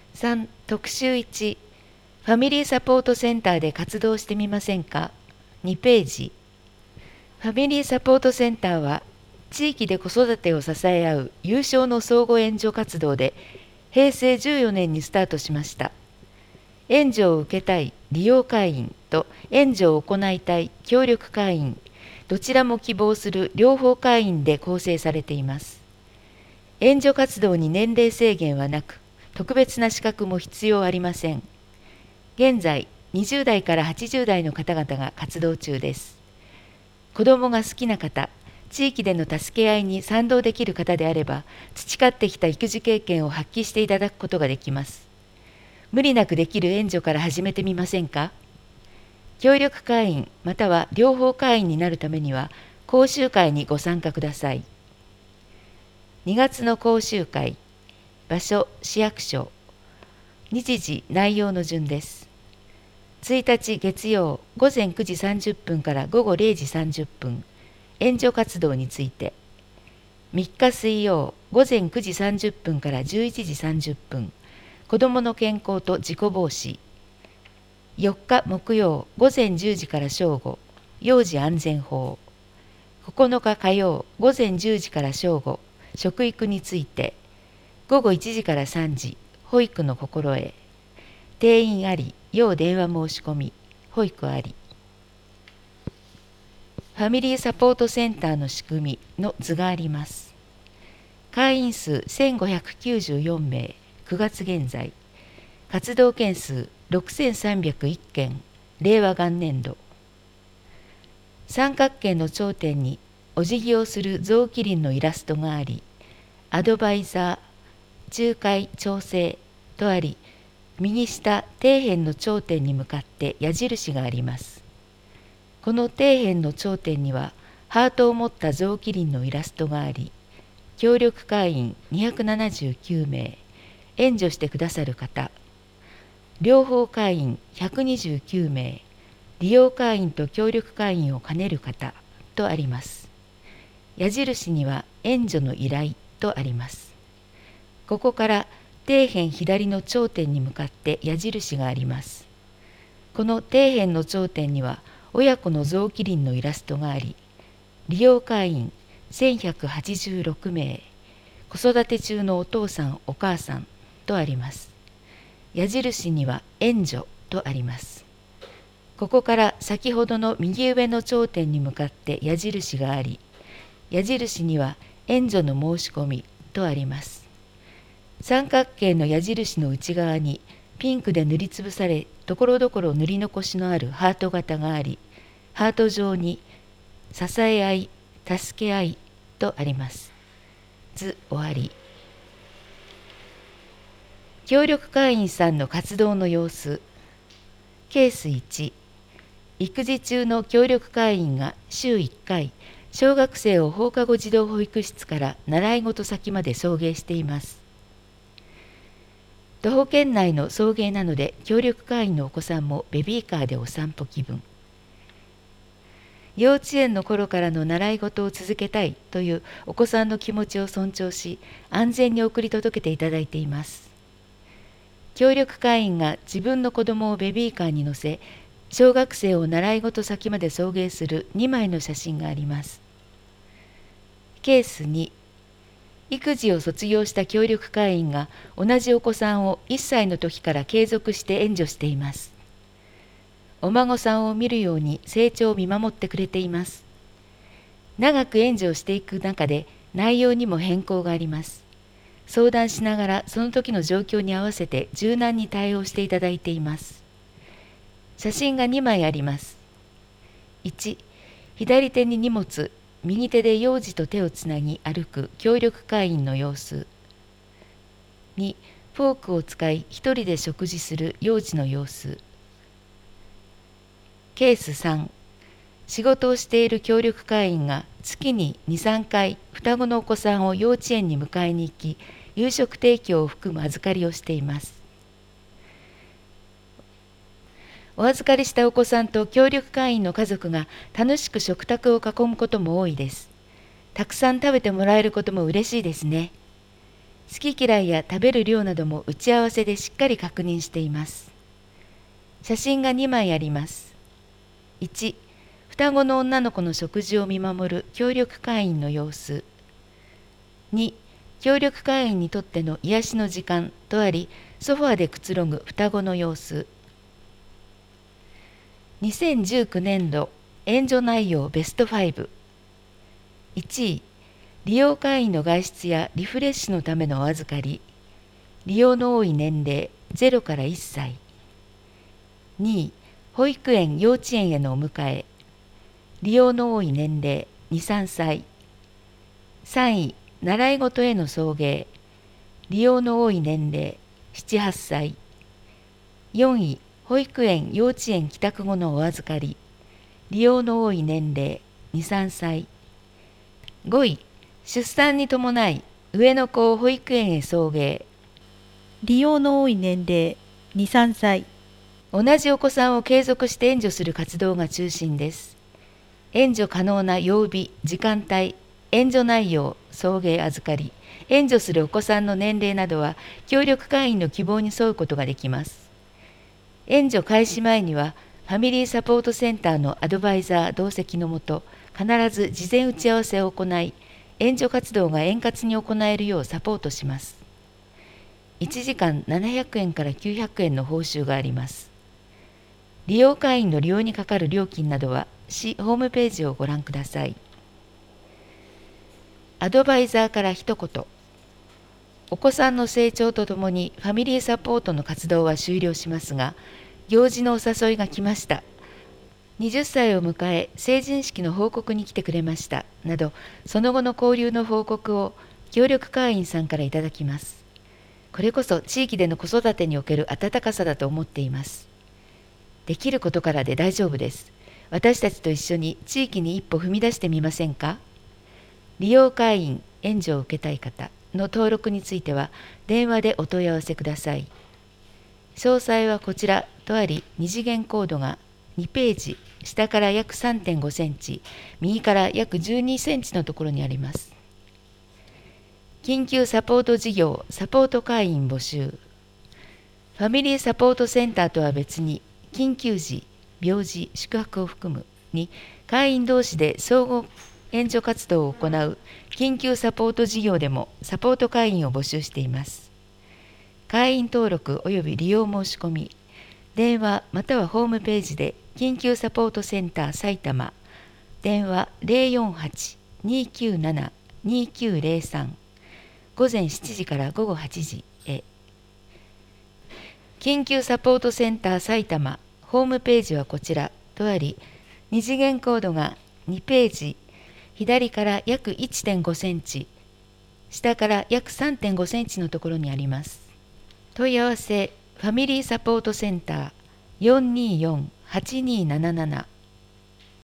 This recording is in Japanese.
3、特集1、ファミリーサポートセンターで活動してみませんか。2ページ。ファミリーサポートセンターは、地域で子育てを支え合う有償の相互援助活動で、平成14年にスタートしました。援助を受けたい利用会員と援助を行いたい協力会員、どちらも希望する両方会員で構成されています。援助活動に年齢制限はなく、特別な資格も必要ありません。現在、20代から80代の方々が活動中です。子どもが好きな方、地域での助け合いに賛同できる方であれば、培ってきた育児経験を発揮していただくことができます。無理なくできる援助から始めてみませんか。協力会員または両方会員になるためには、講習会にご参加ください。2月の講習会、場所、市役所、日時、内容の順です。1日月曜午前9時30分から午後0時30分、援助活動について。3日水曜午前9時30分から11時30分、子どもの健康と事故防止。4日木曜午前10時から正午、幼児安全法。9日火曜午前10時から正午、食育について。午後1時から3時、保育の心得。定員あり、要電話申し込み、保育あり。ファミリーサポートセンターの仕組みの図があります。会員数1594名、9月現在。活動件数6301件、令和元年度。三角形の頂点にお辞儀をする象麒麟のイラストがあり、アドバイザー、仲介、調整とあり、右下底辺の頂点に向かって矢印があります。この底辺の頂点にはハートを持った象麒麟のイラストがあり、協力会員279名、援助してくださる方、両方会員129名、利用会員と協力会員を兼ねる方とあります。矢印には援助の依頼とあります。ここから底辺左の頂点に向かって矢印があります。この底辺の頂点には親子の象麒麟のイラストがあり、利用会員1186名、子育て中のお父さんお母さんとあります。矢印には援助とあります。ここから先ほどの右上の頂点に向かって矢印があり、矢印には援助の申し込みとあります。三角形の矢印の内側にピンクで塗りつぶされ、ところどころ塗り残しのあるハート型があり、ハート上に支え合い、助け合いとあります。図終わり。協力会員さんの活動の様子。ケース1、育児中の協力会員が週1回、小学生を放課後児童保育室から習い事先まで送迎しています。徒歩圏内の送迎なので、協力会員のお子さんもベビーカーでお散歩気分。幼稚園の頃からの習い事を続けたいというお子さんの気持ちを尊重し、安全に送り届けていただいています。協力会員が自分の子供をベビーカーに乗せ、小学生を習い事先まで送迎する2枚の写真があります。ケース2、育児を卒業した協力会員が同じお子さんを1歳の時から継続して援助しています。お孫さんを見るように成長を見守ってくれています。長く援助をしていく中で内容にも変更があります。相談しながらその時の状況に合わせて柔軟に対応していただいています。写真が2枚あります。1、左手に荷物、右手で幼児と手をつなぎ歩く協力会員の様子。2、フォークを使い一人で食事する幼児の様子。ケース3、仕事をしている協力会員が月に2、3回双子のお子さんを幼稚園に迎えに行き、夕食提供を含む預かりをしています。お預かりしたお子さんと協力会員の家族が楽しく食卓を囲むことも多いです。たくさん食べてもらえることも嬉しいですね。 好き嫌いや食べる量なども打ち合わせでしっかり確認しています。写真が2枚あります。1、双子の女の子の食事を見守る協力会員の様子。2、協力会員にとっての癒しの時間とあり、ソファーでくつろぐ双子の様子。2019年度援助内容ベスト5。1位、利用会員の外出やリフレッシュのためのお預かり。利用の多い年齢0から1歳。2位、保育園・幼稚園へのお迎え。利用の多い年齢2、3歳。3位、習い事への送迎。利用の多い年齢7、8歳。4位、保育園・幼稚園帰宅後のお預かり。利用の多い年齢2、3歳。5位、出産に伴い上の子を保育園へ送迎。 利用の多い年齢2、3歳。 同じお子さんを継続して援助する活動が中心です。援助可能な曜日、時間帯、援助内容、送迎預かり、援助するお子さんの年齢などは協力会員の希望に沿うことができます。援助開始前にはファミリーサポートセンターのアドバイザー同席のもと、必ず事前打ち合わせを行い、援助活動が円滑に行えるようサポートします。1時間700円から900円の報酬があります。利用会員の利用にかかる料金などは市ホームページをご覧ください。アドバイザーから一言。お子さんの成長とともにファミリーサポートの活動は終了しますが、行事のお誘いが来ました。20歳を迎え成人式の報告に来てくれましたなど、その後の交流の報告を協力会員さんからいただきます。これこそ地域での子育てにおける温かさだと思っています。できることからで大丈夫です。私たちと一緒に地域に一歩踏み出してみませんか。利用会員、援助を受けたい方の登録については電話でお問い合わせください。詳細はこちらとあり、2次元コードが2ページ、下から約 3.5 センチ、右から約12センチのところにあります。緊急サポート事業、サポート会員募集。ファミリーサポートセンターとは別に、緊急時、病児、宿泊を含むに会員同士で相互援助活動を行う緊急サポート事業でもサポート会員を募集しています。会員登録及び利用申し込み、電話またはホームページで緊急サポートセンター埼玉、電話 048-297-2903、午前7時から午後8時へ。緊急サポートセンター埼玉、ホームページはこちらとあり、2次元コードが2ページ、左から約 1.5 センチ、下から約 3.5 センチのところにあります。問い合わせ、ファミリーサポートセンター 424-8277